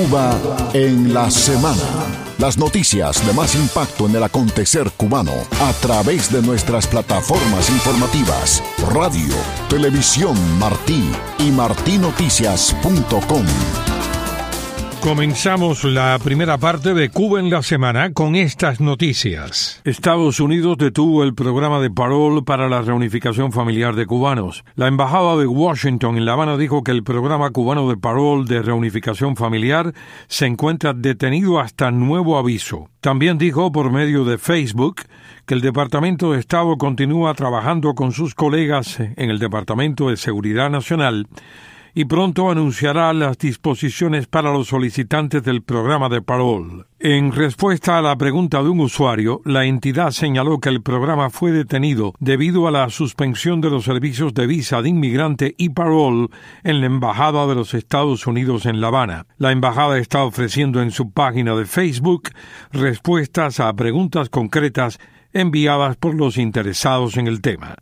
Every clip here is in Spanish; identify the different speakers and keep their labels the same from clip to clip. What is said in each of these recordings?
Speaker 1: Cuba en la semana. Las noticias de más impacto en el acontecer cubano a través de nuestras plataformas informativas, radio, televisión Martí y martinoticias.com.
Speaker 2: Comenzamos la primera parte de Cuba en la semana con estas noticias. Estados Unidos detuvo el programa de Parole para la reunificación familiar de cubanos. La embajada de Washington en La Habana dijo que el programa cubano de Parole de reunificación familiar se encuentra detenido hasta nuevo aviso. También dijo por medio de Facebook que el Departamento de Estado continúa trabajando con sus colegas en el Departamento de Seguridad Nacional y pronto anunciará las disposiciones para los solicitantes del programa de Parole. En respuesta a la pregunta de un usuario, la entidad señaló que el programa fue detenido debido a la suspensión de los servicios de visa de inmigrante y Parole en la Embajada de los Estados Unidos en La Habana. La embajada está ofreciendo en su página de Facebook respuestas a preguntas concretas enviadas por los interesados en el tema.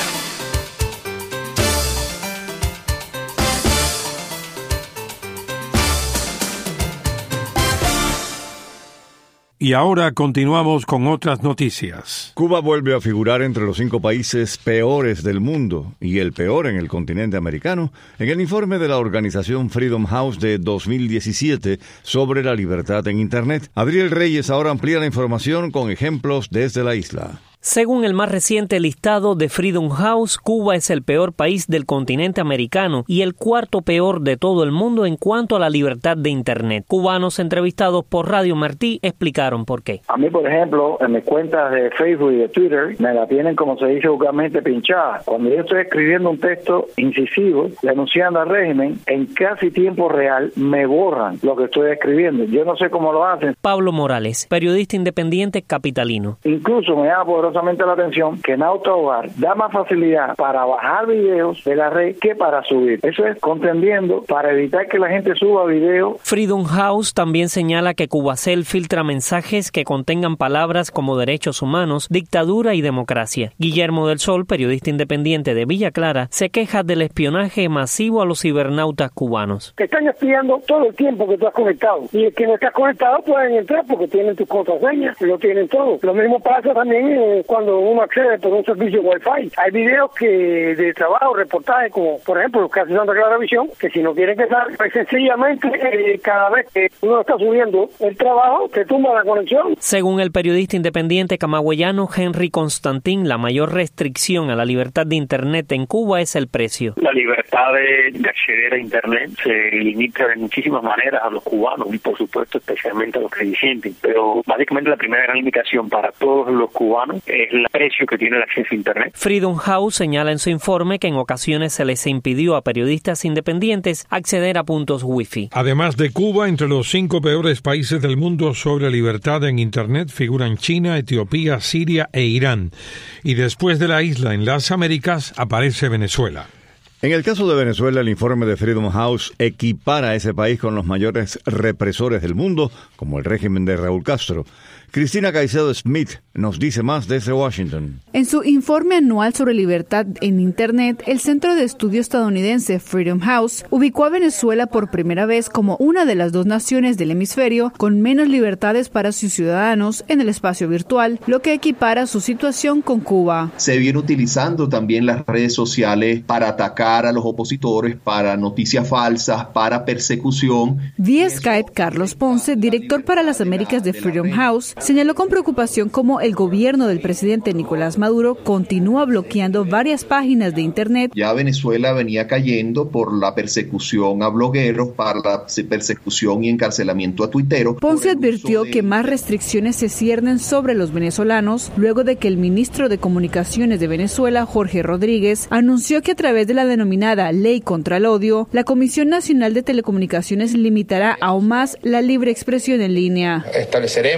Speaker 2: Y ahora continuamos con otras noticias.
Speaker 3: Cuba vuelve a figurar entre los 5 países peores del mundo y el peor en el continente americano en el informe de la organización Freedom House de 2017 sobre la libertad en Internet. Adriel Reyes ahora amplía la información con ejemplos desde la isla.
Speaker 4: Según el más reciente listado de Freedom House, Cuba es el peor país del continente americano y el cuarto peor de todo el mundo en cuanto a la libertad de Internet. Cubanos entrevistados por Radio Martí explicaron por qué.
Speaker 5: A mí, por ejemplo, en mis cuentas de Facebook y de Twitter, me la tienen, como se dice vulgarmente, pinchada. Cuando yo estoy escribiendo un texto incisivo, denunciando al régimen, en casi tiempo real me borran lo que estoy escribiendo. Yo no sé cómo lo hacen.
Speaker 4: Pablo Morales, periodista independiente capitalino.
Speaker 5: Incluso me llama poderosamente la atención que Nauta Hogar da más facilidad para bajar videos de la red que para subir. Eso es contendiendo para evitar que la gente suba videos.
Speaker 4: Freedom House también señala que Cubacel filtra mensajes que contengan palabras como derechos humanos, dictadura y democracia. Guillermo del Sol, periodista independiente de Villa Clara, se queja del espionaje masivo a los cibernautas cubanos.
Speaker 6: Que están espiando todo el tiempo que tú has conectado. Y el que no está conectado pueden entrar porque tienen tus contraseñas, lo tienen todo. Lo mismo pasa también cuando uno accede por un servicio Wi-Fi. Hay videos de trabajo, reportajes, como por ejemplo los que hace Santa Clara Visión, que si no quieren que salga, pues sencillamente cada vez que uno está subiendo el trabajo, te tumba la conexión.
Speaker 4: Según el periodista independiente camagüeyano Henry Constantín, la mayor restricción a la libertad de Internet en Cuba es el precio.
Speaker 7: La libertad de acceder a Internet se limita de muchísimas maneras a los cubanos y por supuesto especialmente a los que disienten, pero básicamente la primera gran limitación para todos los cubanos es el precio que tiene el acceso a Internet.
Speaker 4: Freedom House señala en su informe que en ocasiones se les impidió a periodistas independientes acceder a puntos Wi-Fi.
Speaker 2: Además de Cuba, entre los 5 peores países del mundo sobre libertad en Internet figuran China, Etiopía, Siria e Irán. Y después de la isla en las Américas aparece Venezuela.
Speaker 3: En el caso de Venezuela, el informe de Freedom House equipara a ese país con los mayores represores del mundo, como el régimen de Raúl Castro. Cristina Caicedo Smith nos dice más desde Washington.
Speaker 8: En su informe anual sobre libertad en Internet, el Centro de Estudio estadounidense Freedom House ubicó a Venezuela por primera vez como una de las 2 naciones del hemisferio con menos libertades para sus ciudadanos en el espacio virtual, lo que equipara su situación con Cuba.
Speaker 9: Se viene utilizando también las redes sociales para atacar a los opositores, para noticias falsas, para persecución.
Speaker 8: Vía Skype, Carlos Ponce, director para las Américas de Freedom House, señaló con preocupación cómo el gobierno del presidente Nicolás Maduro continúa bloqueando varias páginas de Internet.
Speaker 9: Ya Venezuela venía cayendo por la persecución a blogueros, para la persecución y encarcelamiento a tuiteros.
Speaker 8: Ponce advirtió que más restricciones se ciernen sobre los venezolanos luego de que el ministro de Comunicaciones de Venezuela, Jorge Rodríguez, anunció que a través de la denominada Ley contra el Odio, la Comisión Nacional de Telecomunicaciones limitará aún más la libre expresión en línea.
Speaker 10: Estableceremos los mecanismos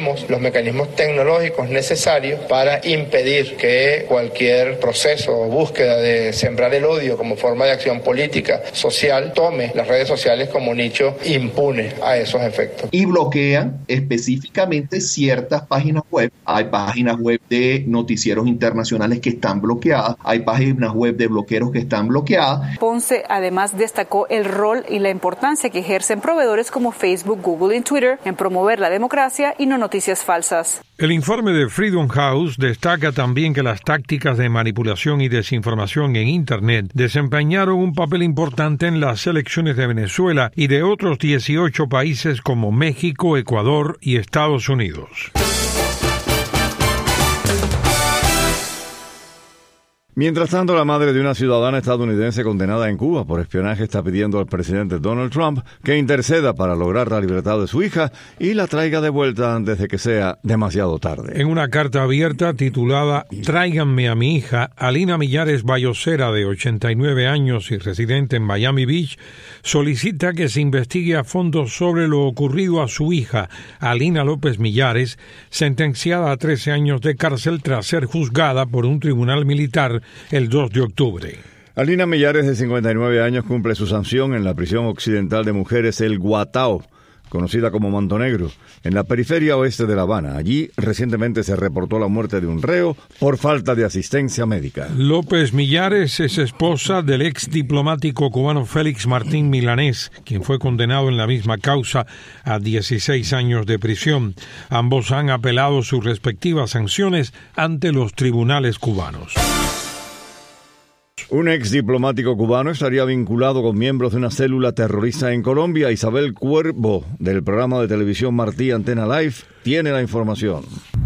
Speaker 10: mecanismos tecnológicos necesarios para impedir que cualquier proceso o búsqueda de sembrar el odio como forma de acción política, social, tome las redes sociales como nicho impune a esos efectos.
Speaker 9: Y bloquean específicamente ciertas páginas web. Hay páginas web de noticieros internacionales que están bloqueadas, hay páginas web de bloqueros que están bloqueadas.
Speaker 11: Ponce además destacó el rol y la importancia que ejercen proveedores como Facebook, Google y Twitter en promover la democracia y no noticias falsas.
Speaker 2: El informe de Freedom House destaca también que las tácticas de manipulación y desinformación en Internet desempeñaron un papel importante en las elecciones de Venezuela y de otros 18 países como México, Ecuador y Estados Unidos.
Speaker 3: Mientras tanto, la madre de una ciudadana estadounidense condenada en Cuba por espionaje está pidiendo al presidente Donald Trump que interceda para lograr la libertad de su hija y la traiga de vuelta antes de que sea demasiado tarde.
Speaker 2: En una carta abierta titulada Tráiganme a mi hija, Alina Millares Bayocera, de 89 años y residente en Miami Beach, solicita que se investigue a fondo sobre lo ocurrido a su hija, Alina López Millares, sentenciada a 13 años de cárcel tras ser juzgada por un tribunal militar el 2 de octubre.
Speaker 3: Alina Millares, de 59 años, cumple su sanción en la prisión occidental de mujeres El Guatao, conocida como Manto Negro, en la periferia oeste de La Habana. Allí recientemente se reportó la muerte de un reo por falta de asistencia médica.
Speaker 2: López Millares es esposa del ex diplomático cubano Félix Martín Milanés, quien fue condenado en la misma causa a 16 años de prisión. Ambos han apelado sus respectivas sanciones ante los tribunales cubanos.
Speaker 3: Un ex diplomático cubano estaría vinculado con miembros de una célula terrorista en Colombia. Isabel Cuervo, del programa de televisión Martí Antena Live, tiene la información.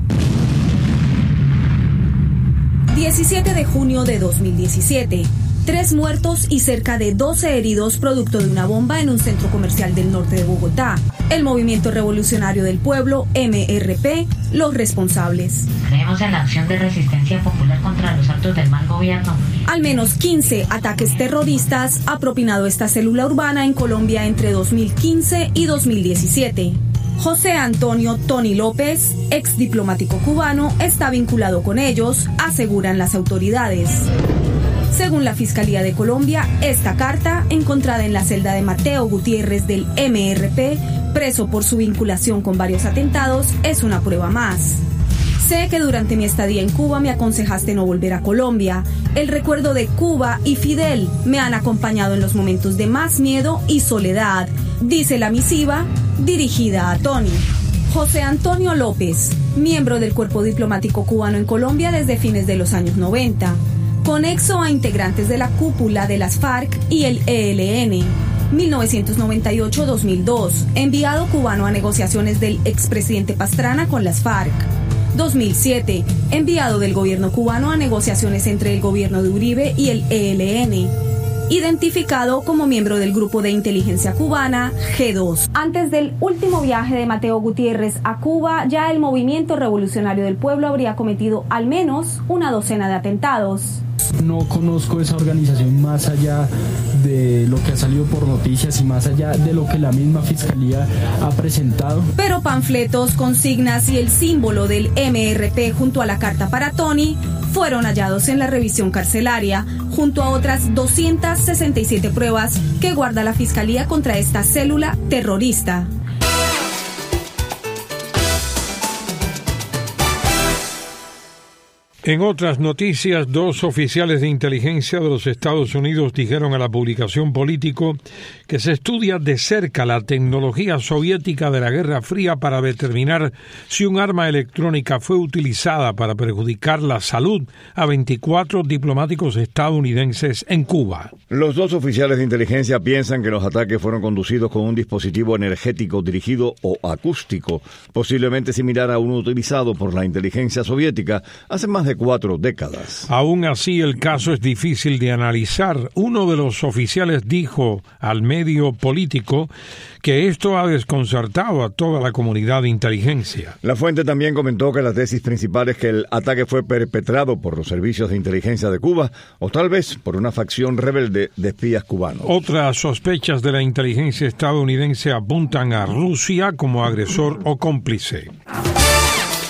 Speaker 12: 17 de junio de 2017. 3 muertos y cerca de 12 heridos producto de una bomba en un centro comercial del norte de Bogotá. El Movimiento Revolucionario del Pueblo, MRP, los responsables.
Speaker 13: Creemos en la acción de resistencia popular contra los actos del mal gobierno.
Speaker 12: Al menos 15 ataques terroristas ha propinado esta célula urbana en Colombia entre 2015 y 2017. José Antonio Tony López, ex diplomático cubano, está vinculado con ellos, aseguran las autoridades. Según la Fiscalía de Colombia, esta carta, encontrada en la celda de Mateo Gutiérrez del MRP, preso por su vinculación con varios atentados, es una prueba más. Sé que durante mi estadía en Cuba me aconsejaste no volver a Colombia. El recuerdo de Cuba y Fidel me han acompañado en los momentos de más miedo y soledad, dice la misiva dirigida a Tony. José Antonio López, miembro del cuerpo diplomático cubano en Colombia desde fines de los años 90. Conexo a integrantes de la cúpula de las FARC y el ELN. 1998-2002, enviado cubano a negociaciones del expresidente Pastrana con las FARC. 2007, enviado del gobierno cubano a negociaciones entre el gobierno de Uribe y el ELN. Identificado como miembro del grupo de inteligencia cubana G2. Antes del último viaje de Mateo Gutiérrez a Cuba, ya el Movimiento Revolucionario del Pueblo habría cometido al menos una docena de atentados.
Speaker 14: No conozco esa organización más allá de lo que ha salido por noticias y más allá de lo que la misma Fiscalía ha presentado.
Speaker 12: Pero panfletos, consignas y el símbolo del MRP junto a la carta para Tony fueron hallados en la revisión carcelaria, junto a otras 267 pruebas que guarda la Fiscalía contra esta célula terrorista.
Speaker 2: En otras noticias, 2 oficiales de inteligencia de los Estados Unidos dijeron a la publicación Político que se estudia de cerca la tecnología soviética de la Guerra Fría para determinar si un arma electrónica fue utilizada para perjudicar la salud a 24 diplomáticos estadounidenses en Cuba.
Speaker 3: Los 2 oficiales de inteligencia piensan que los ataques fueron conducidos con un dispositivo energético dirigido o acústico, posiblemente similar a uno utilizado por la inteligencia soviética hace más de 4 décadas.
Speaker 2: Aún así, el caso es difícil de analizar. Uno de los oficiales dijo al medio Político que esto ha desconcertado a toda la comunidad de inteligencia.
Speaker 3: La fuente también comentó que la tesis principal es que el ataque fue perpetrado por los servicios de inteligencia de Cuba o tal vez por una facción rebelde de espías cubanos.
Speaker 2: Otras sospechas de la inteligencia estadounidense apuntan a Rusia como agresor o cómplice.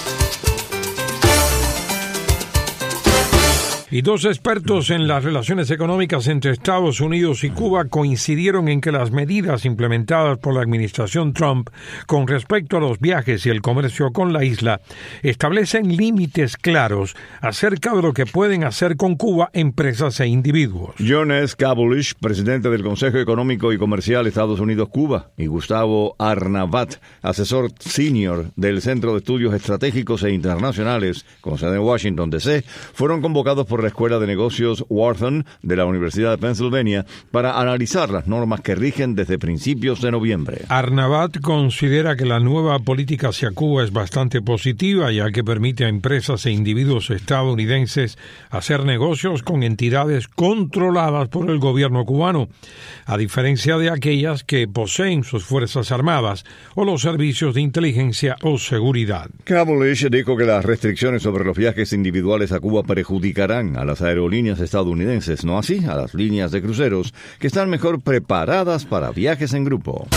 Speaker 2: Y dos expertos en las relaciones económicas entre Estados Unidos y Cuba coincidieron en que las medidas implementadas por la administración Trump con respecto a los viajes y el comercio con la isla establecen límites claros acerca de lo que pueden hacer con Cuba empresas e individuos.
Speaker 3: John S. Kavulich, presidente del Consejo Económico y Comercial Estados Unidos-Cuba, y Gustavo Arnabat, asesor senior del Centro de Estudios Estratégicos e Internacionales, con sede en Washington, D.C., fueron convocados por la Escuela de Negocios Wharton de la Universidad de Pennsylvania para analizar las normas que rigen desde principios de noviembre.
Speaker 2: Arnabat considera que la nueva política hacia Cuba es bastante positiva, ya que permite a empresas e individuos estadounidenses hacer negocios con entidades controladas por el gobierno cubano, a diferencia de aquellas que poseen sus fuerzas armadas o los servicios de inteligencia o seguridad.
Speaker 3: Kavulich dijo que las restricciones sobre los viajes individuales a Cuba perjudicarán a las aerolíneas estadounidenses, no así a las líneas de cruceros, que están mejor preparadas para viajes en grupo.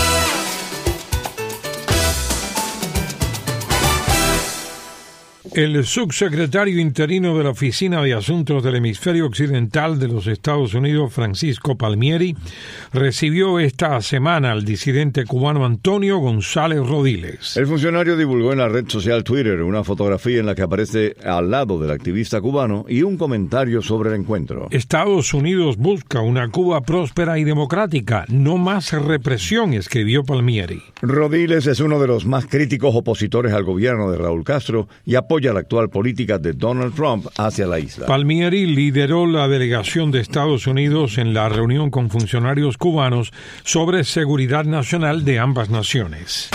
Speaker 2: El subsecretario interino de la Oficina de Asuntos del Hemisferio Occidental de los Estados Unidos, Francisco Palmieri, recibió esta semana al disidente cubano Antonio González Rodiles.
Speaker 3: El funcionario divulgó en la red social Twitter una fotografía en la que aparece al lado del activista cubano y un comentario sobre el encuentro.
Speaker 2: Estados Unidos busca una Cuba próspera y democrática, no más represión, escribió Palmieri.
Speaker 3: Rodiles es uno de los más críticos opositores al gobierno de Raúl Castro y apoya la actual política de Donald Trump hacia la isla.
Speaker 2: Palmieri lideró la delegación de Estados Unidos en la reunión con funcionarios cubanos sobre seguridad nacional de ambas naciones.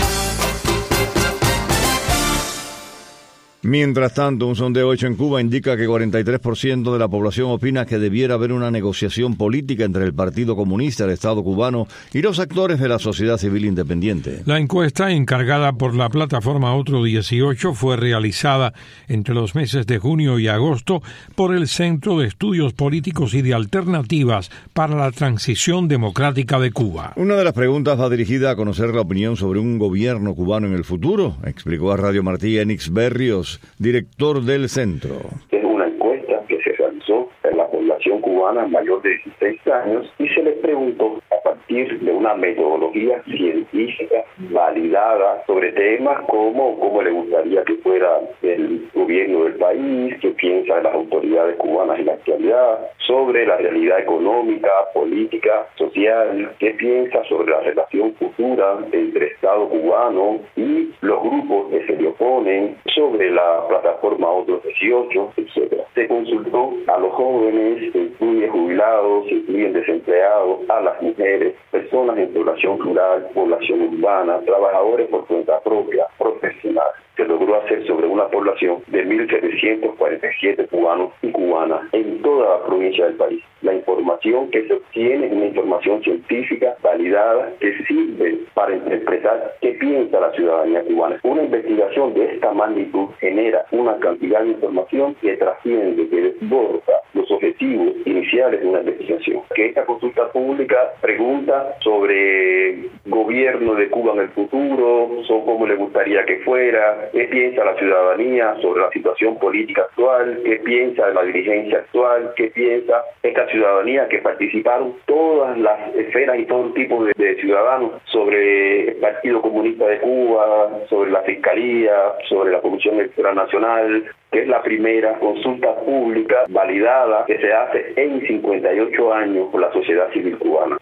Speaker 3: Mientras tanto, un sondeo hecho en Cuba indica que 43% de la población opina que debiera haber una negociación política entre el Partido Comunista, el Estado cubano y los actores de la sociedad civil independiente.
Speaker 2: La encuesta, encargada por la plataforma Otro 18, fue realizada entre los meses de junio y agosto por el Centro de Estudios Políticos y de Alternativas para la Transición Democrática de Cuba.
Speaker 3: Una de las preguntas va dirigida a conocer la opinión sobre un gobierno cubano en el futuro, explicó a Radio Martí Enix Berrios, director del centro.
Speaker 15: Es una encuesta que se realizó en la población cubana mayor de 16 años y se les preguntó a partir de una metodología científica validada sobre temas como cómo le gustaría que fuera el gobierno del país, qué piensa de las autoridades cubanas en la actualidad, sobre la realidad económica, política, social, qué piensa sobre la relación futura entre Estado cubano y los grupos que se le oponen, sobre la plataforma Otros 18, etc. Se consultó a los jóvenes, incluye jubilados, incluyen desempleados, a las mujeres, personas en población rural, población urbana, trabajadores por cuenta propia, profesionales. Se logró hacer sobre una población de 1.747 cubanos y cubanas en toda la provincia del país. La información que se obtiene es una información científica validada que sirve para interpretar qué piensa la ciudadanía cubana. Una investigación de esta magnitud genera una cantidad de información que trasciende, que desborda los objetivos iniciales de una investigación. Que esta consulta pública pregunta sobre gobierno de Cuba en el futuro, sobre cómo le gustaría que fuera, qué piensa la ciudadanía sobre la situación política actual, qué piensa de la dirigencia actual, qué piensa esta ciudadanía que participaron todas las esferas y todo tipo de ciudadanos sobre el Partido Comunista de Cuba, sobre la Fiscalía, sobre la Comisión Electoral Nacional, que es la primera consulta pública validada que se hace en 58 años por la sociedad civil cubana.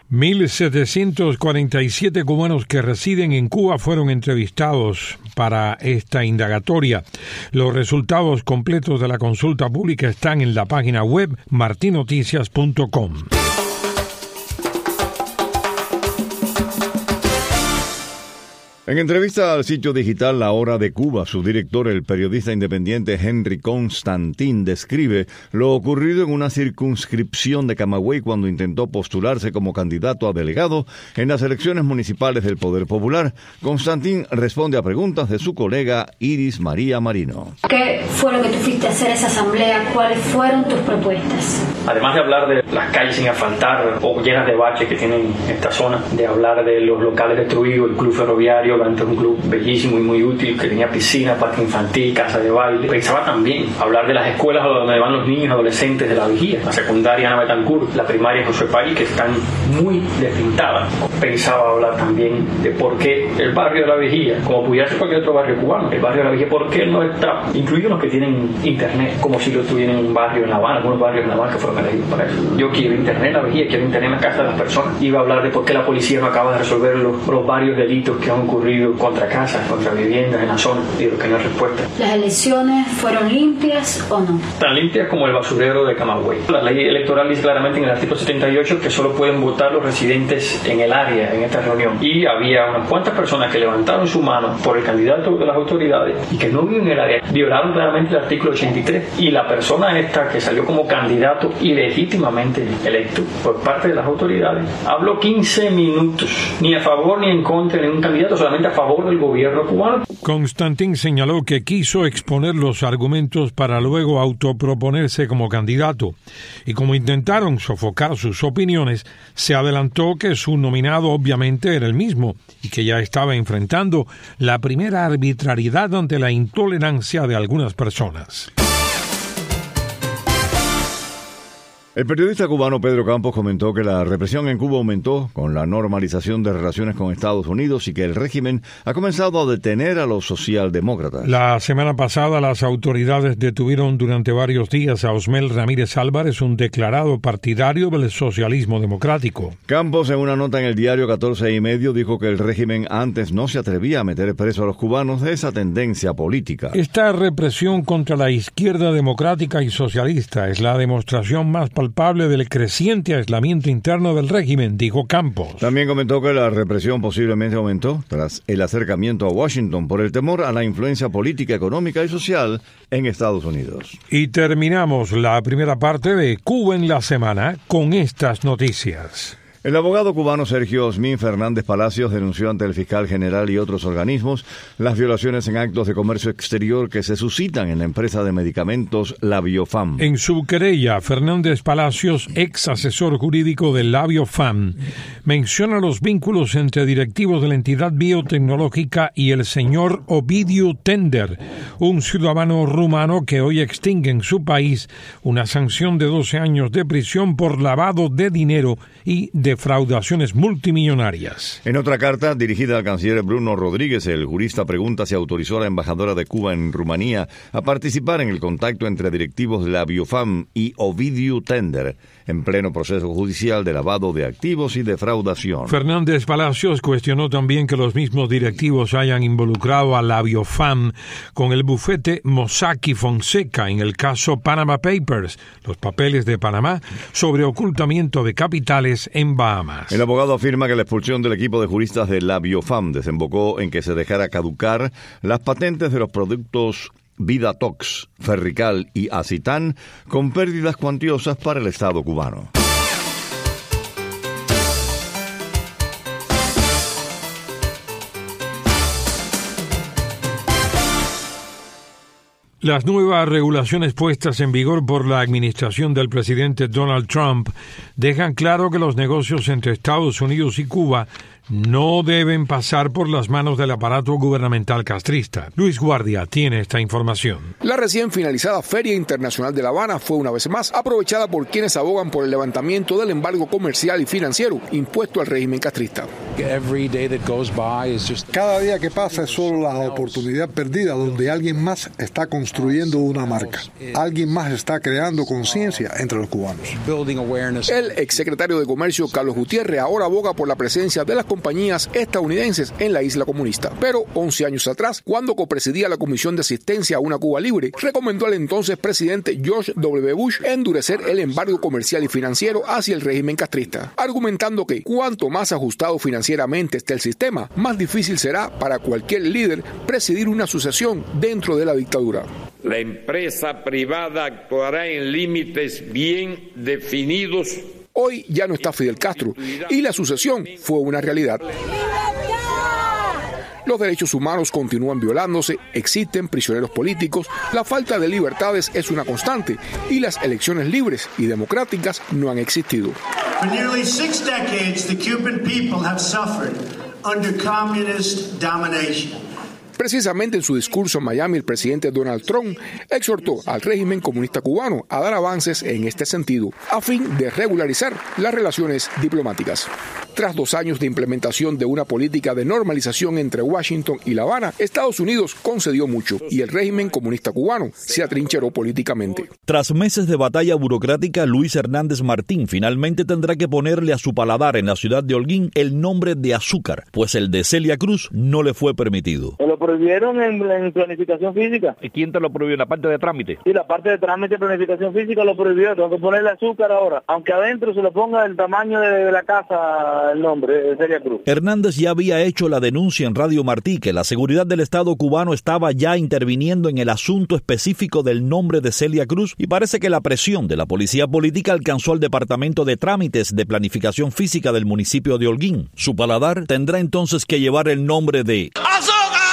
Speaker 2: 1.747 cubanos que residen en Cuba fueron entrevistados para esta indagatoria. Los resultados completos de la consulta pública están en la página web martinoticias.com.
Speaker 3: En entrevista al sitio digital La Hora de Cuba, su director, el periodista independiente Henry Constantin, describe lo ocurrido en una circunscripción de Camagüey cuando intentó postularse como candidato a delegado en las elecciones municipales del Poder Popular. Constantin responde a preguntas de su colega Iris María Marino.
Speaker 16: ¿Qué fue lo que tú fuiste a hacer esa asamblea? ¿Cuáles fueron tus propuestas?
Speaker 17: Además de hablar de las calles sin asfaltar o llenas de baches que tienen esta zona, de hablar de los locales destruidos, el club ferroviario, obviamente un club bellísimo y muy útil, que tenía piscina, parque infantil, casa de baile. Pensaba también hablar de las escuelas donde van los niños y adolescentes de la Vigía, la secundaria Ana Betancourt, la primaria José País, que están muy despintadas. Pensaba hablar también de por qué el barrio de la Vigía, como pudiera ser cualquier otro barrio cubano, el barrio de la Vigía, por qué no está incluido los que tienen internet, como si lo tuvieran en un barrio en La Habana, algunos barrios en La Habana que fueron elegidos para eso. Yo quiero internet en la Vigía, quiero internet en la casa de las personas. Iba a hablar de por qué la policía no acaba de resolver los varios delitos que han ocurrido contra casas, contra viviendas en la zona, y lo que no hay respuesta.
Speaker 16: ¿Las elecciones fueron limpias o no?
Speaker 17: Tan limpias como el basurero de Camagüey. La ley electoral dice claramente en el artículo 78 que solo pueden votar los residentes en el área, en esta reunión. Y había unas cuantas personas que levantaron su mano por el candidato de las autoridades y que no viven en el área. Violaron claramente el artículo 83. Y la persona esta que salió como candidato ilegítimamente electo por parte de las autoridades habló 15 minutos, ni a favor ni en contra de ningún candidato, solamente a favor del gobierno cubano.
Speaker 2: Constantin señaló que quiso exponer los argumentos para luego autoproponerse como candidato, y como intentaron sofocar sus opiniones, se adelantó que su nominado obviamente era el mismo y que ya estaba enfrentando la primera arbitrariedad ante la intolerancia de algunas personas.
Speaker 3: El periodista cubano Pedro Campos comentó que la represión en Cuba aumentó con la normalización de relaciones con Estados Unidos y que el régimen ha comenzado a detener a los socialdemócratas.
Speaker 2: La semana pasada las autoridades detuvieron durante varios días a Osmel Ramírez Álvarez, un declarado partidario del socialismo democrático.
Speaker 3: Campos, en una nota en el diario 14 y medio, dijo que el régimen antes no se atrevía a meter preso a los cubanos de esa tendencia política.
Speaker 2: Esta represión contra la izquierda democrática y socialista es la demostración más palpable del creciente aislamiento interno del régimen, dijo Campos.
Speaker 3: También comentó que la represión posiblemente aumentó tras el acercamiento a Washington por el temor a la influencia política, económica y social en Estados Unidos.
Speaker 2: Y terminamos la primera parte de Cuba en la semana con estas noticias.
Speaker 3: El abogado cubano Sergio Osmin Fernández Palacios denunció ante el fiscal general y otros organismos las violaciones en actos de comercio exterior que se suscitan en la empresa de medicamentos Labiofam.
Speaker 2: En su querella, Fernández Palacios, ex asesor jurídico de Labiofam, menciona los vínculos entre directivos de la entidad biotecnológica y el señor Ovidiu Tender, un ciudadano rumano que hoy extingue en su país una sanción de 12 años de prisión por lavado de dinero y defraudaciones multimillonarias.
Speaker 3: En otra carta dirigida al canciller Bruno Rodríguez, el jurista pregunta si autorizó a la embajadora de Cuba en Rumanía a participar en el contacto entre directivos de la Biofam y Ovidiu Tender en pleno proceso judicial de lavado de activos y defraudación.
Speaker 2: Fernández Palacios cuestionó también que los mismos directivos hayan involucrado a la Biofam con el bufete Mossack y Fonseca en el caso Panama Papers, los papeles de Panamá sobre ocultamiento de capitales en Bahamas.
Speaker 3: El abogado afirma que la expulsión del equipo de juristas de la Biofam desembocó en que se dejara caducar las patentes de los productos Vidatox, Ferrical y Acitán con pérdidas cuantiosas para el Estado cubano.
Speaker 2: Las nuevas regulaciones puestas en vigor por la administración del presidente Donald Trump dejan claro que los negocios entre Estados Unidos y Cuba no deben pasar por las manos del aparato gubernamental castrista. Luis Guardia tiene esta información.
Speaker 18: La recién finalizada Feria Internacional de La Habana fue una vez más aprovechada por quienes abogan por el levantamiento del embargo comercial y financiero impuesto al régimen castrista.
Speaker 19: Cada día que pasa es solo la oportunidad perdida donde alguien más está construyendo una marca. Alguien más está creando conciencia entre los cubanos.
Speaker 18: El exsecretario de Comercio Carlos Gutiérrez ahora aboga por la presencia de las compañías estadounidenses en la isla comunista. Pero 11 años atrás, cuando copresidía la Comisión de Asistencia a una Cuba Libre, recomendó al entonces presidente George W. Bush endurecer el embargo comercial y financiero hacia el régimen castrista, argumentando que cuanto más ajustado financieramente esté el sistema, más difícil será para cualquier líder presidir una sucesión dentro de la dictadura.
Speaker 20: La empresa privada actuará en límites bien definidos.
Speaker 18: Hoy ya no está Fidel Castro y la sucesión fue una realidad. Los derechos humanos continúan violándose, existen prisioneros políticos, la falta de libertades es una constante y las elecciones libres y democráticas no han existido.
Speaker 21: For nearly 6 decades, the Cuban people have suffered under communist domination.
Speaker 18: Precisamente en su discurso en Miami, el presidente Donald Trump exhortó al régimen comunista cubano a dar avances en este sentido, a fin de regularizar las relaciones diplomáticas. Tras 2 años de implementación de una política de normalización entre Washington y La Habana, Estados Unidos concedió mucho y el régimen comunista cubano se atrincheró políticamente.
Speaker 22: Tras meses de batalla burocrática, Luis Hernández Martín finalmente tendrá que ponerle a su paladar en la ciudad de Holguín el nombre de azúcar, pues el de Celia Cruz no le fue permitido.
Speaker 23: Lo prohibieron en planificación física.
Speaker 22: ¿Y quién te lo prohibió? ¿En la parte de trámite?
Speaker 23: Sí, la parte de trámite de planificación física lo prohibió. Tengo que ponerle azúcar ahora, aunque adentro se le ponga el tamaño de la casa, el nombre de Celia Cruz.
Speaker 22: Hernández ya había hecho la denuncia en Radio Martí que la seguridad del Estado cubano estaba ya interviniendo en el asunto específico del nombre de Celia Cruz y parece que la presión de la policía política alcanzó al Departamento de Trámites de Planificación Física del municipio de Holguín. Su paladar tendrá entonces que llevar el nombre de ¡azúcar!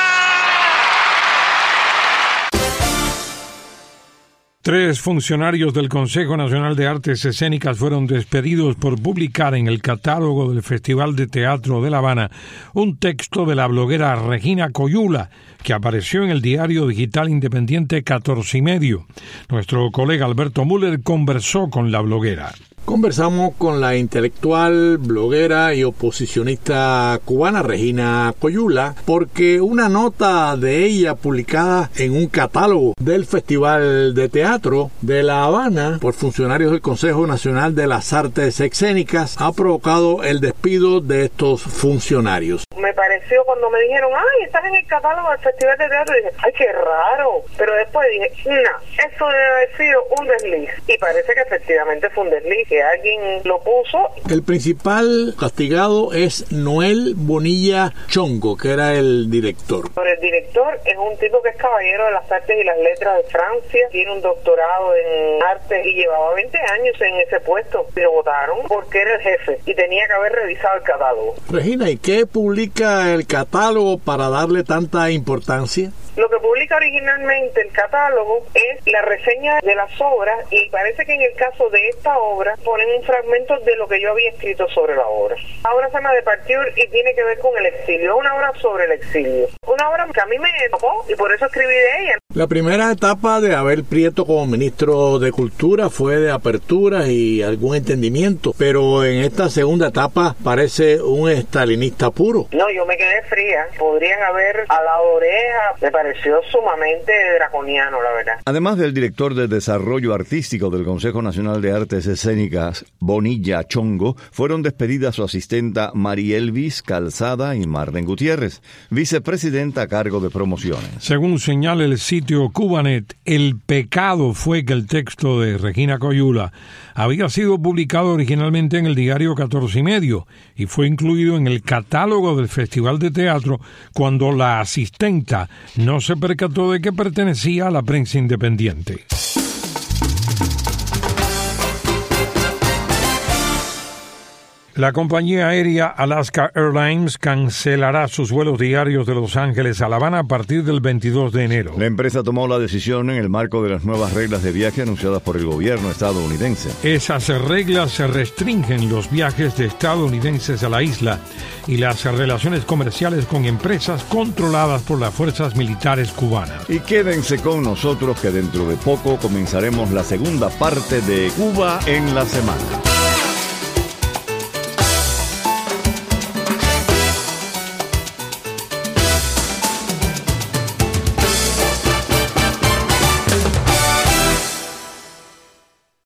Speaker 2: 3 funcionarios del Consejo Nacional de Artes Escénicas fueron despedidos por publicar en el catálogo del Festival de Teatro de La Habana un texto de la bloguera Regina Coyula, que apareció en el diario digital independiente 14 y medio. Nuestro colega Alberto Müller conversó con la bloguera.
Speaker 24: Conversamos con la intelectual, bloguera y oposicionista cubana Regina Coyula porque una nota de ella publicada en un catálogo del Festival de Teatro de La Habana por funcionarios del Consejo Nacional de las Artes Escénicas ha provocado el despido de estos funcionarios.
Speaker 25: Me pareció cuando me dijeron, ay, estás en el catálogo del Festival de Teatro, y dije, ay, qué raro, pero después dije, no, eso debe haber sido un desliz, y parece que efectivamente fue un desliz, que alguien lo puso.
Speaker 24: El principal castigado es Noel Bonilla Chongo, que era el director.
Speaker 25: Pero el director es un tipo que es caballero de las artes y las letras de Francia, tiene un doctorado en arte y llevaba 20 años en ese puesto, y lo votaron porque era el jefe y tenía que haber revisado el catálogo.
Speaker 24: Regina, ¿y qué publica el catálogo para darle tanta importancia?
Speaker 25: Lo que publica originalmente el catálogo es la reseña de las obras y parece que en el caso de esta obra ponen un fragmento de lo que yo había escrito sobre la obra. La obra se llama Departure y tiene que ver con el exilio, es una obra sobre el exilio. Una obra que a mí me tocó y por eso escribí de ella.
Speaker 24: La primera etapa de Abel Prieto como ministro de Cultura fue de apertura y algún entendimiento, pero en esta segunda etapa parece un estalinista puro.
Speaker 25: No, yo me quedé fría. Podrían haber alado oreja. Me pareció sumamente draconiano, la verdad.
Speaker 3: Además del director de Desarrollo Artístico del Consejo Nacional de Artes Escénicas, Bonilla Chongo, fueron despedidas su asistenta Marielvis Calzada y Marlen Gutiérrez, vicepresidenta a cargo de promociones.
Speaker 2: Según señala el sitio Cubanet, el pecado fue que el texto de Regina Coyula había sido publicado originalmente en el diario 14 y medio y fue incluido en el catálogo del Festival de Teatro cuando la asistenta no se percató de que pertenecía a la prensa independiente. La compañía aérea Alaska Airlines cancelará sus vuelos diarios de Los Ángeles a La Habana a partir del 22 de enero.
Speaker 3: La empresa tomó la decisión en el marco de las nuevas reglas de viaje anunciadas por el gobierno estadounidense.
Speaker 2: Esas reglas restringen los viajes de estadounidenses a la isla y las relaciones comerciales con empresas controladas por las fuerzas militares cubanas.
Speaker 3: Y quédense con nosotros que dentro de poco comenzaremos la segunda parte de Cuba en la semana.